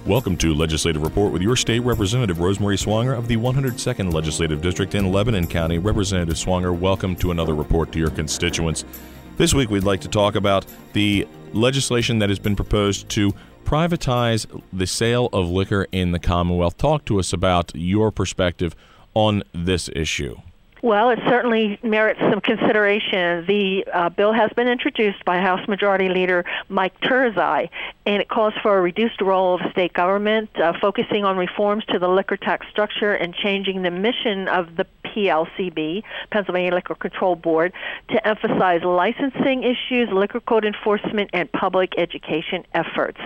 Welcome to Legislative Report with your state representative, Rosemary Swanger of the 102nd Legislative District in Lebanon County. Representative Swanger, welcome to another report to your constituents. This week we'd like to talk about the legislation that has been proposed to privatize the sale of liquor in the Commonwealth. Talk to us about your perspective on this issue. Well, it certainly merits some consideration. The bill has been introduced by House Majority Leader Mike Turzai, and it calls for a reduced role of state government, focusing on reforms to the liquor tax structure and changing the mission of the PLCB, Pennsylvania Liquor Control Board, to emphasize licensing issues, liquor code enforcement, and public education efforts.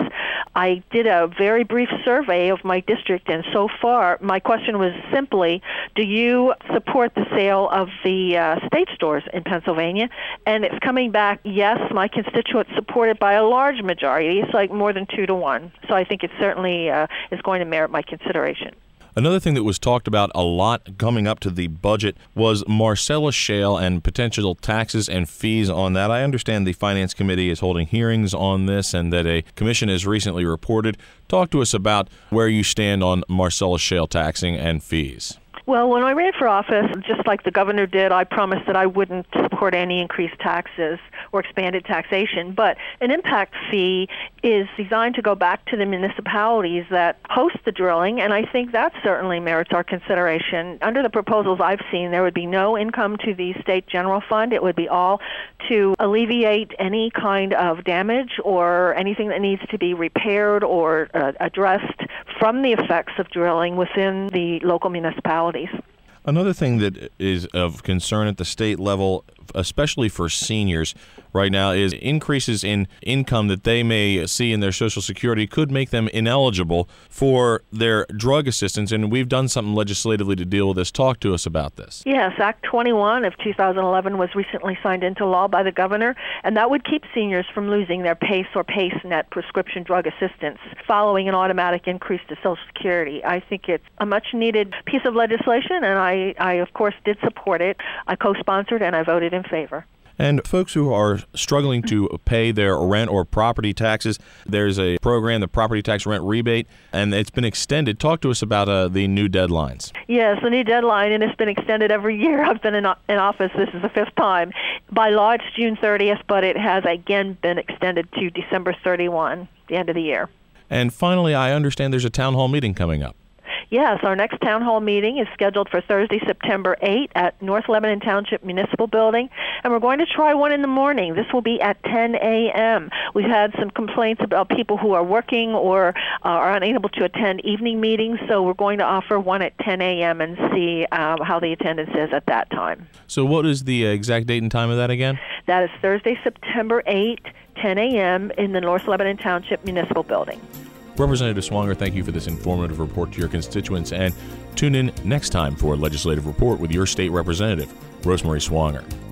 I did a very brief survey of my district, and so far my question was simply, do you support the sale of the state stores in Pennsylvania? And it's coming back, yes, my constituents support it by a large majority. It's like more than 2-1. So I think it certainly is going to merit my consideration. Another thing that was talked about a lot coming up to the budget was Marcellus Shale and potential taxes and fees on that. I understand the Finance Committee is holding hearings on this and that a commission has recently reported. Talk to us about where you stand on Marcellus Shale taxing and fees. Well, when I ran for office, just like the governor did, I promised that I wouldn't support any increased taxes or expanded taxation. But an impact fee is designed to go back to the municipalities that host the drilling, and I think that certainly merits our consideration. Under the proposals I've seen, there would be no income to the state general fund. It would be all to alleviate any kind of damage or anything that needs to be repaired or addressed from the effects of drilling within the local municipalities. Another thing that is of concern at the state level, especially for seniors right now, is increases in income that they may see in their Social Security could make them ineligible for their drug assistance, and we've done something legislatively to deal with this. Talk to us about this. Yes, Act 21 of 2011 was recently signed into law by the governor, and that would keep seniors from losing their PACE or PACE-NET prescription drug assistance following an automatic increase to Social Security. I think it's a much-needed piece of legislation, and I of course, did support it. I co-sponsored, and I voted in favor. And folks who are struggling to pay their rent or property taxes, there's a program, the Property Tax Rent Rebate, and it's been extended. Talk to us about the new deadlines. Yes, the new deadline, and it's been extended every year. I've been in office. This is the fifth time. By law, it's June 30th, but it has again been extended to December 31, the end of the year. And finally, I understand there's a town hall meeting coming up. Yes, our next town hall meeting is scheduled for Thursday, September 8 at North Lebanon Township Municipal Building, and we're going to try one in the morning. This will be at 10 a.m. We've had some complaints about people who are working or are unable to attend evening meetings, so we're going to offer one at 10 a.m. and see how the attendance is at that time. So what is the exact date and time of that again? That is Thursday, September 8, 10 a.m. in the North Lebanon Township Municipal Building. Representative Swanger, thank you for this informative report to your constituents, and tune in next time for a Legislative Report with your state representative, Rosemary Swanger.